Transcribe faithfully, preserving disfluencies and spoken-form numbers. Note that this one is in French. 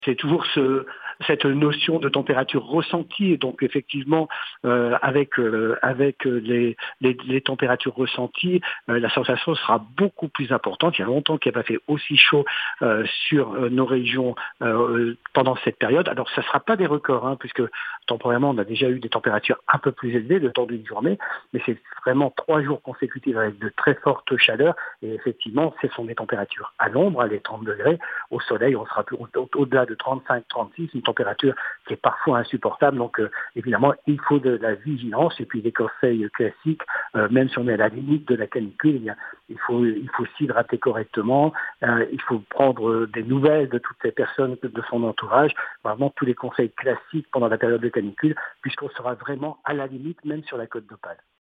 C'est toujours ce, cette notion de température ressentie. Et donc effectivement, euh, avec, euh, avec les, les, les températures ressenties, euh, la sensation sera beaucoup plus importante. Il y a longtemps qu'il n'y a pas fait aussi chaud euh, sur euh, nos régions euh, pendant cette période. Alors ça ne sera pas des records, hein, puisque temporairement on a déjà eu des températures un peu plus élevées le temps d'une journée, mais c'est vraiment trois jours consécutifs avec de très fortes chaleurs. Et effectivement, ce sont des températures à l'ombre, à les trente degrés. Au soleil, on sera plus au- au-delà de trente-cinq trente-six, une température qui est parfois insupportable. Donc euh, évidemment, il faut de la vigilance et puis des conseils classiques, euh, même si on est à la limite de la canicule, eh bien, il faut il faut s'hydrater correctement, euh, il faut prendre des nouvelles de toutes ces personnes, de son entourage, vraiment tous les conseils classiques pendant la période de canicule, puisqu'on sera vraiment à la limite, même sur la côte d'Opale.